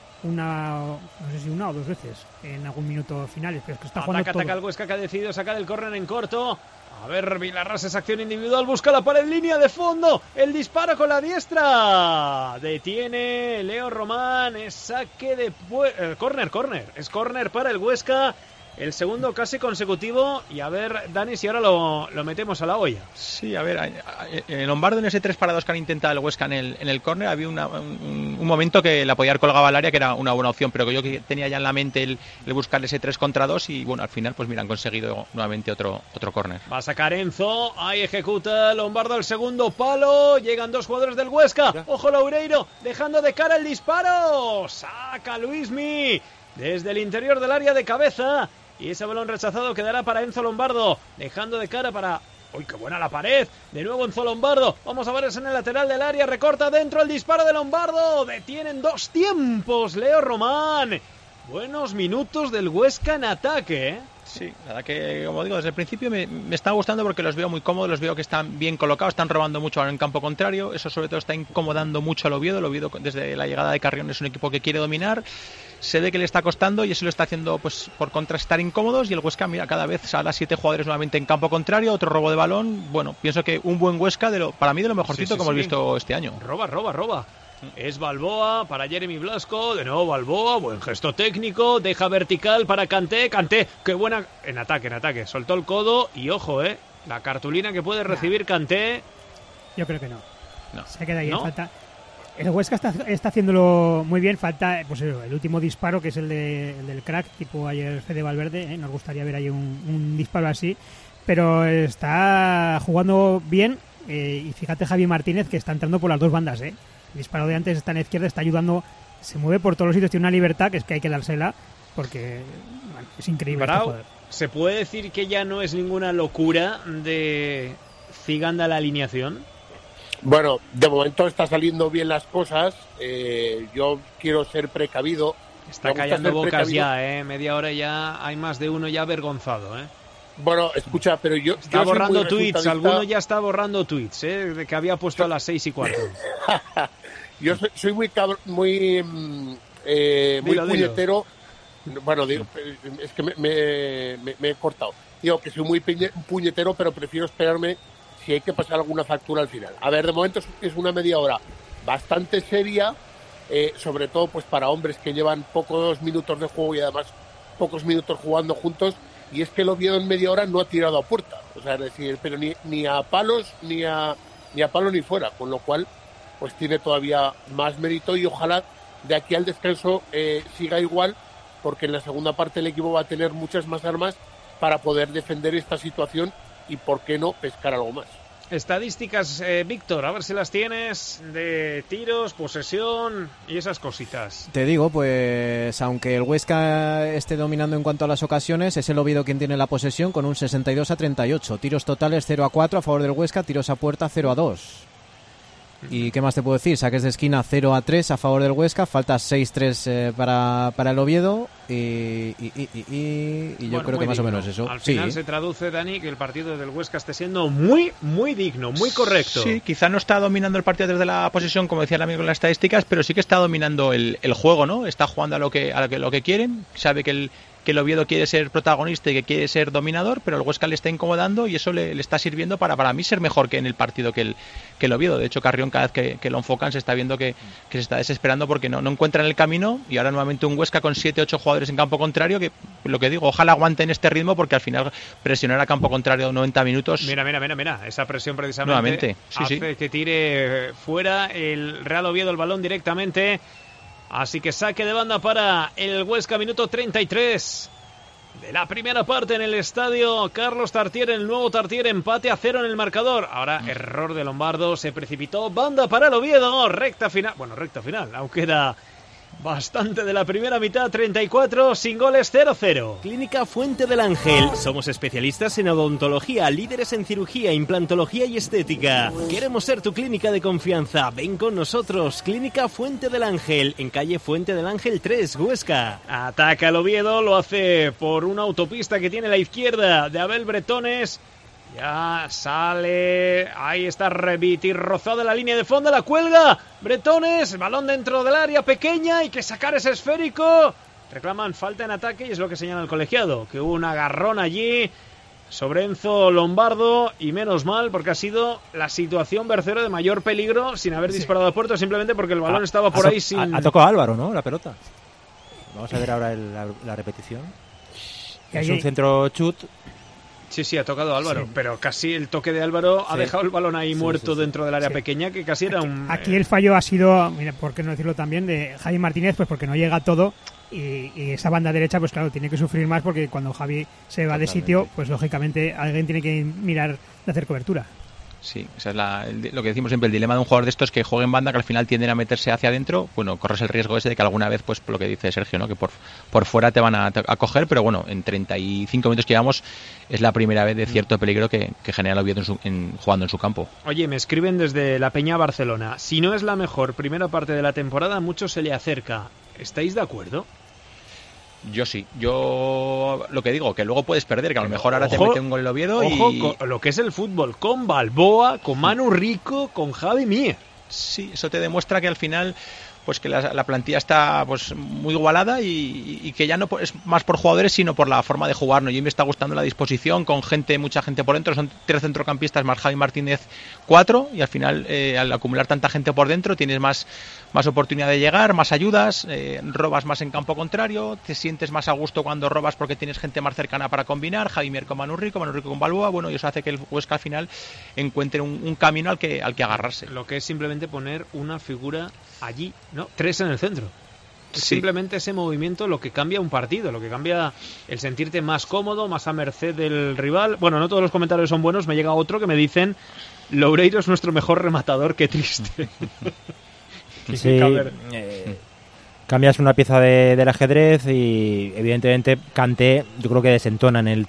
no sé si una o dos veces en algún minuto final. Pero es que está jugando Ataca el Huesca, que ha decidido sacar el córner en corto. A ver, Vilarrás, esa acción individual, busca la pared, línea de fondo, el disparo con la diestra, detiene Leo Román, es saque de córner, es córner para el Huesca, el segundo casi consecutivo, y a ver, Dani, si ahora lo metemos a la olla. Sí, a ver, en Lombardo, en ese 3-2 que han intentado el Huesca en el córner, había un momento que la podía haber colgado al área, que era una buena opción, pero que yo tenía ya en la mente el buscar ese 3 contra 2, y bueno, al final, pues mira, han conseguido nuevamente otro córner. Va a sacar Enzo, ahí ejecuta Lombardo el segundo palo, llegan dos jugadores del Huesca, ojo Loureiro, dejando de cara el disparo, saca Luismi desde el interior del área de cabeza, y ese balón rechazado quedará para Enzo Lombardo, dejando de cara para... ¡Uy, qué buena la pared! De nuevo Enzo Lombardo. Vamos a ver, es en el lateral del área. Recorta dentro el disparo de Lombardo. Detienen dos tiempos, Leo Román. Buenos minutos del Huesca en ataque, ¿eh? Sí, la verdad que, como digo, desde el principio me está gustando porque los veo muy cómodos, los veo que están bien colocados, están robando mucho en campo contrario. Eso sobre todo está incomodando mucho al Oviedo. El Oviedo, desde la llegada de Carrión, es un equipo que quiere dominar. Se ve que le está costando y eso lo está haciendo pues por contrastar incómodos, y el Huesca, mira, cada vez sale a 7 jugadores nuevamente en campo contrario, otro robo de balón. Bueno, pienso que un buen Huesca, para mí de lo mejorcito que hemos visto este año. Roba. Es Balboa para Jeremy Blasco, de nuevo Balboa, buen gesto técnico, deja vertical para Kanté, qué buena, en ataque, soltó el codo y ojo, la cartulina que puede recibir Kanté. Yo creo que no. Se queda ahí, falta. El Huesca está haciéndolo muy bien, falta pues el último disparo, que es el del crack, tipo ayer Fede Valverde, nos gustaría ver ahí un disparo así, pero está jugando bien, y fíjate Javi Martínez, que está entrando por las dos bandas, El disparo de antes está en la izquierda, está ayudando, se mueve por todos los sitios, tiene una libertad que es que hay que dársela, porque es increíble. Bravo, ¿se puede decir que ya no es ninguna locura de Ciganda la alineación? Bueno, de momento está saliendo bien las cosas. Yo quiero ser precavido. Está callando bocas ya, media hora ya, hay más de uno ya avergonzado, Bueno, escucha, pero yo... Está borrando tweets, alguno ya está borrando tweets, de que había puesto a las 6:15. Yo soy muy puñetero. Bueno, digo, es que me he cortado. Digo que soy muy puñetero, pero prefiero esperarme si hay que pasar alguna factura al final. A ver, de momento es una media hora bastante seria, sobre todo pues para hombres que llevan pocos minutos de juego y además pocos minutos jugando juntos, y es que el Oviedo en media hora no ha tirado a puerta, o sea, es decir, pero ni a palos ni a palo ni fuera, con lo cual pues tiene todavía más mérito, y ojalá de aquí al descanso siga igual, porque en la segunda parte el equipo va a tener muchas más armas para poder defender esta situación y, ¿por qué no, pescar algo más? Estadísticas, Víctor, a ver si las tienes, de tiros, posesión y esas cositas. Te digo, pues aunque el Huesca esté dominando en cuanto a las ocasiones, es el Oviedo quien tiene la posesión con un 62-38. Tiros totales 0-4 a favor del Huesca, tiros a puerta 0-2. ¿Y qué más te puedo decir? Saques de esquina 0-3 a favor del Huesca, falta 6-3 para el Oviedo, y yo creo que más o menos eso. Al final se traduce, Dani, que el partido del Huesca esté siendo muy, muy digno, muy correcto. Sí, quizá no está dominando el partido desde la posesión, como decía el amigo en las estadísticas, pero sí que está dominando el juego, ¿no? Está jugando a lo que quieren, sabe que el Oviedo quiere ser protagonista y que quiere ser dominador, pero el Huesca le está incomodando y eso le está sirviendo para mí ser mejor que en el partido que el Oviedo. De hecho, Carrión, cada vez que lo enfocan, se está viendo que se está desesperando porque no encuentran el camino, y ahora nuevamente un Huesca con 7-8 jugadores en campo contrario, que lo que digo, ojalá aguanten este ritmo, porque al final presionar a campo contrario 90 minutos... Mira, esa presión precisamente nuevamente, hace que tire fuera el Real Oviedo el balón directamente. Así que saque de banda para el Huesca, minuto 33 de la primera parte en el estadio Carlos Tartiere, el nuevo Tartiere, empate a 0 en el marcador. Ahora error de Lombardo, se precipitó, banda para el Oviedo, recta final, aún queda bastante de la primera mitad, 34, sin goles, 0-0. Clínica Fuente del Ángel. Somos especialistas en odontología, líderes en cirugía, implantología y estética. Queremos ser tu clínica de confianza. Ven con nosotros. Clínica Fuente del Ángel, en calle Fuente del Ángel 3, Huesca. Ataca el Oviedo, lo hace por una autopista que tiene la izquierda de Abel Bretones. Ya sale, ahí está Reviti, rozado en la línea de fondo, la cuelga Bretones, balón dentro del área pequeña, hay que sacar ese esférico, reclaman falta en ataque y es lo que señala el colegiado, que hubo un agarrón allí sobre Enzo Lombardo y menos mal porque ha sido la situación Bercero de mayor peligro sin haber disparado a puerto, simplemente porque el balón estaba por ahí sin... Ha tocado Álvaro, ¿no? La pelota. Vamos a ver ahora la repetición. Es un centro chut. Sí, ha tocado Álvaro, pero casi el toque de Álvaro ha dejado el balón ahí muerto dentro del área pequeña, que casi era un... Aquí el fallo ha sido, mira, por qué no decirlo también, de Javi Martínez, pues porque no llega todo y esa banda derecha, pues claro, tiene que sufrir más porque cuando Javi se va de sitio, pues lógicamente alguien tiene que mirar de hacer cobertura. Sí, esa es lo que decimos siempre, el dilema de un jugador de estos que juega en banda, que al final tienden a meterse hacia adentro. Bueno, corres el riesgo ese de que alguna vez, pues lo que dice Sergio, ¿no? Que por fuera te van a coger, pero bueno, en 35 minutos que llevamos es la primera vez de cierto peligro que genera el Oviedo jugando en su campo. Oye, me escriben desde La Peña Barcelona, si no es la mejor primera parte de la temporada, mucho se le acerca. ¿Estáis de acuerdo? Yo sí, yo lo que digo, que luego puedes perder, que a lo mejor ahora te mete un gol el Oviedo con lo que es el fútbol, con Balboa, con Manu Rico, con Javi Mier. Sí, eso te demuestra que al final pues que la plantilla está pues muy igualada y que ya no es más por jugadores sino por la forma de jugar, ¿no? Y me está gustando la disposición con mucha gente por dentro, son 3 centrocampistas más Javi Martínez 4 y al final al acumular tanta gente por dentro tienes más oportunidad de llegar, más ayudas, robas más en campo contrario, te sientes más a gusto cuando robas porque tienes gente más cercana para combinar, Javi Mier con Manu Rico con Balboa, bueno, y eso hace que el Huesca al final encuentre un camino al que agarrarse. Lo que es simplemente poner una figura allí, ¿no? 3 en el centro. Es sí. Simplemente ese movimiento lo que cambia un partido, lo que cambia el sentirte más cómodo, más a merced del rival. Bueno, no todos los comentarios son buenos, me llega otro que me dicen Loureiro es nuestro mejor rematador, qué triste. Sí, cambias una pieza del ajedrez y evidentemente Kanté yo creo que desentona en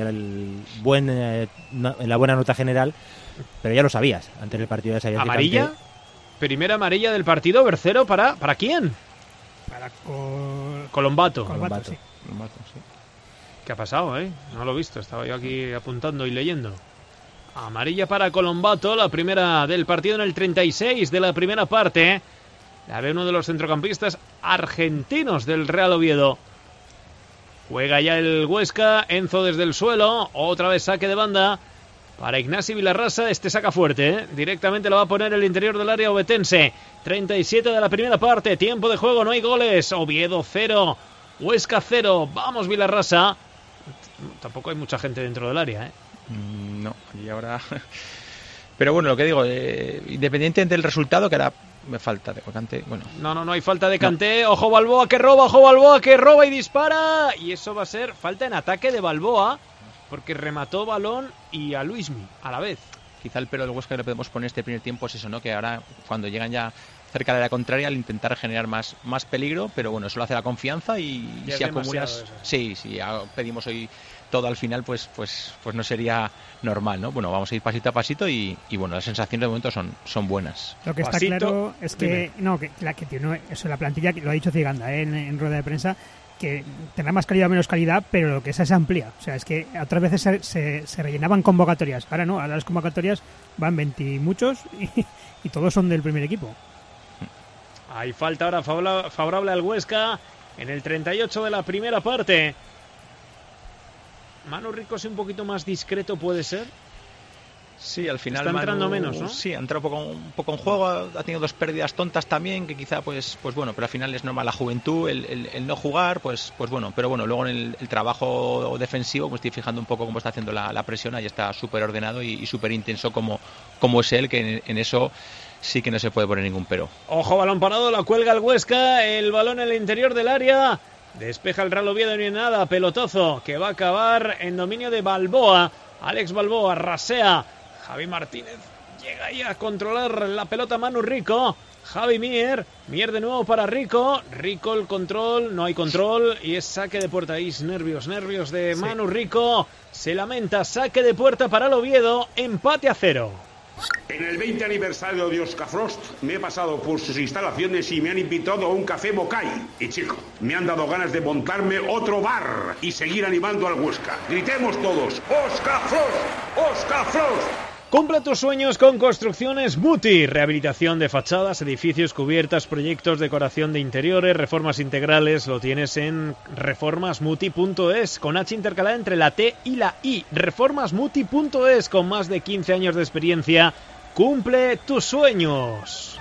la buena nota general, pero ya lo sabías antes del partido, ya sabías. ¿Amarilla? Que Kanté... Primera amarilla del partido, Bercero, ¿para quién? Para Colombato. Sí. ¿Qué ha pasado, No lo he visto, estaba yo aquí apuntando y leyendo. Amarilla para Colombato, la primera del partido en el 36 de la primera parte. La ve uno de los centrocampistas argentinos del Real Oviedo. Juega ya el Huesca, Enzo desde el suelo, otra vez saque de banda. Para Ignasi Vilarrasa, saca fuerte, Directamente lo va a poner el interior del área ovetense. 37 de la primera parte, tiempo de juego, no hay goles. Oviedo 0, Huesca 0. Vamos Vilarrasa. Tampoco hay mucha gente dentro del área, No, y ahora... Pero bueno, lo que digo, independiente del resultado, que ahora me falta de Kanté. Bueno. No hay falta de Kanté. No. Ojo Balboa que roba y dispara. Y eso va a ser falta en ataque de Balboa. Porque remató balón y a Luismi a la vez. Quizá el pelo del Huesca que le podemos poner este primer tiempo es eso, ¿no? Que ahora cuando llegan ya cerca de la contraria al intentar generar más peligro, pero bueno, eso lo hace la confianza y si acumulas... Sí, ya pedimos hoy todo al final, pues no sería normal, ¿no? Bueno, vamos a ir pasito a pasito y bueno, las sensaciones de momento son buenas. Lo que está claro es que la plantilla, lo ha dicho Ciganda en rueda de prensa, que tendrá más calidad o menos calidad, pero lo que es amplia. O sea, es que otras veces se rellenaban convocatorias. Ahora no, ahora las convocatorias van 20 y muchos y todos son del primer equipo. Hay falta ahora favorable al Huesca en el 38 de la primera parte. Manu Rico es un poquito más discreto, ¿puede ser? Sí, al final está entrando menos, ¿no? Sí, ha entrado un poco en juego, ha tenido 2 pérdidas tontas también, que quizá pues bueno, pero al final es normal la juventud, el no jugar, pues bueno, pero bueno, luego en el trabajo defensivo, pues estoy fijando un poco cómo está haciendo la presión, ahí está súper ordenado y súper intenso como es él, que en eso sí que no se puede poner ningún pero. Ojo, balón parado, la cuelga el Huesca, el balón en el interior del área, despeja el Real Oviedo, ni nada, pelotazo que va a acabar en dominio de Balboa, Alex Balboa rasea. Javi Martínez llega ahí a controlar la pelota Manu Rico. Javi Mier de nuevo para Rico el control, no hay control y es saque de puerta. Ahí nervios de Manu Rico, se lamenta, saque de puerta para el Oviedo, empate a 0. En el 20 aniversario de Oscar Frost me he pasado por sus instalaciones y me han invitado a un café Bocay. Y chico, me han dado ganas de montarme otro bar y seguir animando al Huesca. Gritemos todos, ¡Oscar Frost! ¡Oscar Frost! Cumple tus sueños con Construcciones Muti. Rehabilitación de fachadas, edificios, cubiertas, proyectos, decoración de interiores, reformas integrales. Lo tienes en reformasmuti.es, con H intercalada entre la T y la I. Reformasmuti.es, con más de 15 años de experiencia. Cumple tus sueños.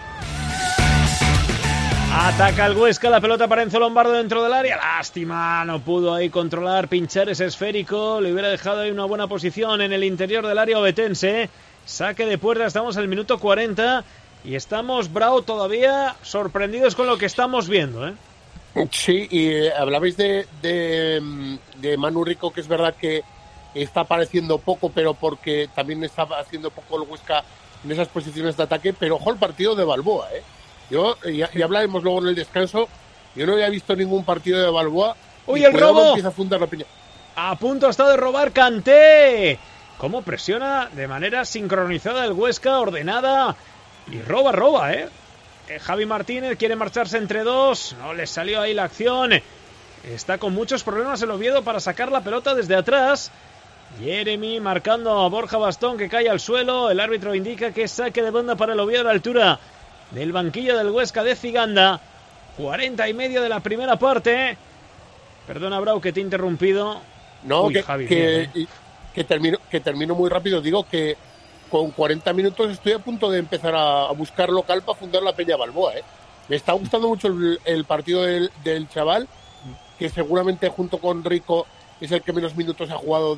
Ataca el Huesca, la pelota para Enzo Lombardo dentro del área. Lástima, no pudo ahí controlar, pinchar ese esférico. Le hubiera dejado ahí una buena posición en el interior del área ovetense. Saque de puerta, estamos en el minuto 40 y estamos, Bravo, todavía sorprendidos con lo que estamos viendo, ¿eh? Sí, y hablabais de Manu Rico, que es verdad que está apareciendo poco, pero porque también está haciendo poco el Huesca en esas posiciones de ataque. Pero ojo el partido de Balboa, ¿eh? Yo, ya hablaremos luego en el descanso, yo no había visto ningún partido de Balboa. ¡Uy, el robo! Empieza a fundar la piña. A punto ha estado de robar Kanté. Cómo presiona de manera sincronizada el Huesca, ordenada. Y roba, ¿eh? Javi Martínez quiere marcharse entre dos. No le salió ahí la acción. Está con muchos problemas el Oviedo para sacar la pelota desde atrás. Jeremy marcando a Borja Bastón, que cae al suelo. El árbitro indica que saque de banda para el Oviedo a la altura del banquillo del Huesca de Ziganda. 40 y medio de la primera parte. Perdona, Brau, que te he interrumpido. No, Uy, Javi, que termino muy rápido. Digo que con 40 minutos estoy a punto de empezar a buscar local para fundar la Peña Balboa, ¿eh? Me está gustando mucho el partido del chaval, que seguramente junto con Rico es el que menos minutos ha jugado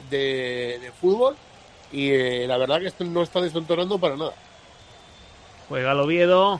de fútbol. Y la verdad que esto no está desentonando para nada. Juega el Oviedo,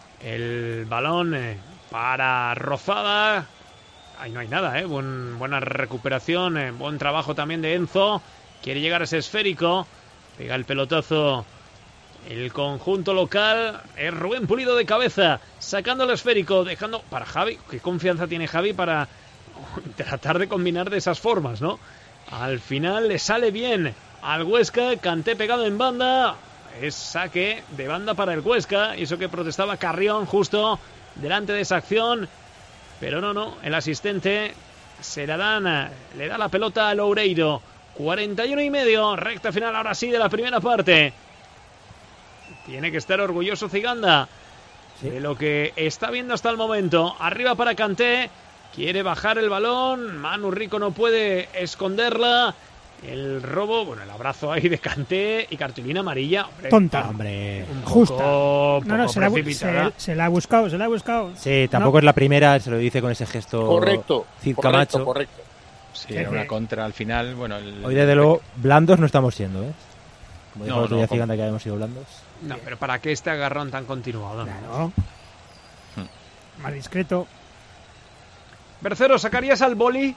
el balón para Rozada. Ahí no hay nada, buena recuperación, buen trabajo también de Enzo. Quiere llegar a ese esférico, pega el pelotazo el conjunto local. Es Rubén Pulido de cabeza, sacando el esférico, dejando para Javi. Qué confianza tiene Javi para tratar de combinar de esas formas, ¿no? Al final le sale bien al Huesca. Kanté pegado en banda. Es saque de banda para el Huesca. Y eso que protestaba Carrión justo delante de esa acción. Pero no. El asistente se la dan. Le da la pelota a Loureiro. 41 y medio. Recta final ahora sí de la primera parte. Tiene que estar orgulloso Ziganda de lo que está viendo hasta el momento. Arriba para Kanté. Quiere bajar el balón. Manu Rico no puede esconderla. El robo, el abrazo ahí de Kanté y cartulina amarilla. Hombre, tonta, hombre. Justa. Se la ha buscado. Sí, tampoco es la primera, se lo dice con ese gesto. Correcto. Cid Camacho. Correcto. Sí, era una contra al final. Hoy desde luego blandos no estamos siendo, ¿eh? Como dijo el otro día Ziganda, que habíamos sido blandos. No, pero ¿para qué este agarrón tan continuado? Claro. Más discreto. Bercero, ¿sacarías al boli?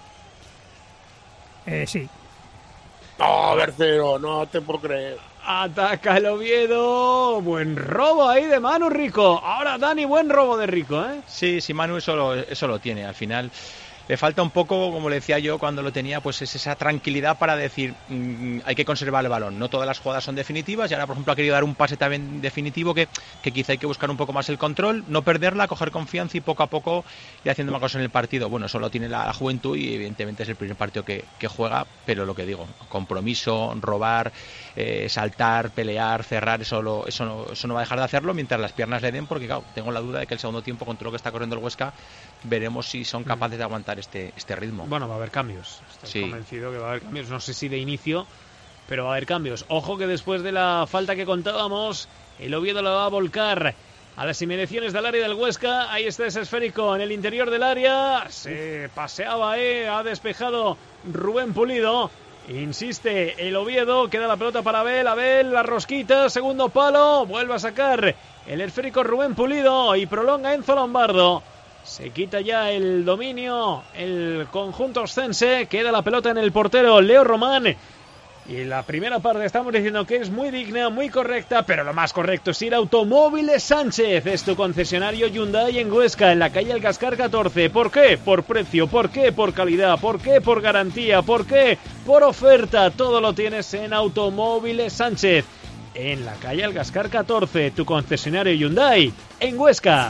Sí. No, Bercero, no te puedo creer. Ataca el Oviedo. Buen robo ahí de Manu Rico. Ahora Dani, buen robo de Rico, ¿eh? Sí, Manu eso lo tiene. Al final le falta un poco, como le decía yo cuando lo tenía, pues es esa tranquilidad para decir hay que conservar el balón. No todas las jugadas son definitivas y ahora, por ejemplo, ha querido dar un pase también definitivo que quizá hay que buscar un poco más el control, no perderla, coger confianza y poco a poco ir haciendo más cosas en el partido. Bueno, solo tiene la juventud y evidentemente es el primer partido que juega, pero lo que digo, compromiso, robar, saltar, pelear, cerrar, eso no va a dejar de hacerlo mientras las piernas le den, porque claro, tengo la duda de que el segundo tiempo, con todo lo que está corriendo el Huesca, veremos si son capaces de aguantar este ritmo. Bueno, va a haber cambios. Estoy convencido que va a haber cambios. No sé si de inicio, pero va a haber cambios. Ojo que después de la falta que contábamos, el Oviedo lo va a volcar a las inmediaciones del área del Huesca. Ahí está ese esférico en el interior del área. Se paseaba, ha despejado Rubén Pulido. Insiste el Oviedo, queda la pelota para Abel, la rosquita, segundo palo, vuelve a sacar el esférico Rubén Pulido y prolonga Enzo Lombardo. Se quita ya el dominio el conjunto oscense, queda la pelota en el portero Leo Román. Y la primera parte estamos diciendo que es muy digna, muy correcta, pero lo más correcto es ir a Automóviles Sánchez. Es tu concesionario Hyundai en Huesca, en la calle El Cascar 14. ¿Por qué? Por precio. ¿Por qué? Por calidad. ¿Por qué? Por garantía. ¿Por qué? Por oferta. Todo lo tienes en Automóviles Sánchez. en la calle Algascar 14, tu concesionario Hyundai en Huesca.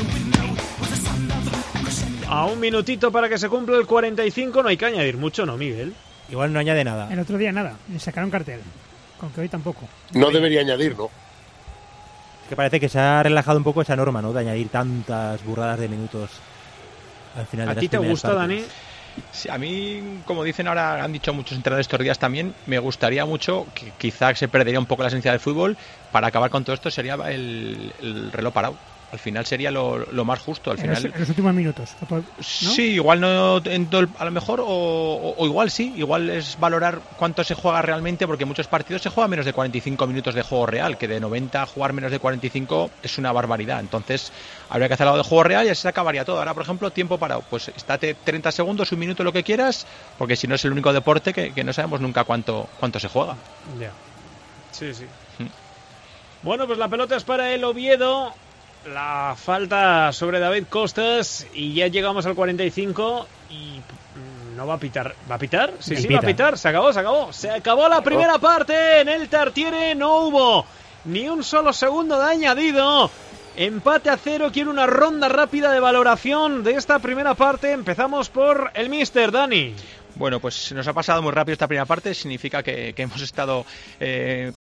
A un minutito para que se cumpla el 45, no hay que añadir mucho, ¿no, Miguel? Igual no añade nada. El otro día nada, le sacaron cartel, con que hoy tampoco. No debería añadir, ¿no? Que parece que se ha relajado un poco esa norma, ¿no? De añadir tantas burradas de minutos al final de las primeras partes. ¿A ti te gusta, Dani? Sí, a mí, como dicen ahora, han dicho muchos entrenadores estos días también, me gustaría mucho, que quizá se perdería un poco la esencia del fútbol, para acabar con todo esto sería el reloj parado. Al final sería lo más justo. Al final, en los últimos minutos, ¿no? Sí, igual no en todo a lo mejor, o igual sí, igual es valorar cuánto se juega realmente, porque muchos partidos se juegan menos de 45 minutos de juego real, que de 90 jugar menos de 45 es una barbaridad. Entonces habría que hacer algo de juego real y así se acabaría todo. Ahora, por ejemplo, tiempo parado, pues estate 30 segundos, un minuto, lo que quieras, porque si no es el único deporte que no sabemos nunca cuánto se juega. Ya. Sí. Bueno, pues la pelota es para el Oviedo. La falta sobre David Costas y ya llegamos al 45 y no va a pitar. ¿Va a pitar? Sí, va a pitar. Se acabó. Se acabó la primera parte. En el Tartiere no hubo ni un solo segundo de añadido. Empate a 0. Quiero una ronda rápida de valoración de esta primera parte. Empezamos por el míster, Dani. Bueno, pues nos ha pasado muy rápido esta primera parte, significa que hemos estado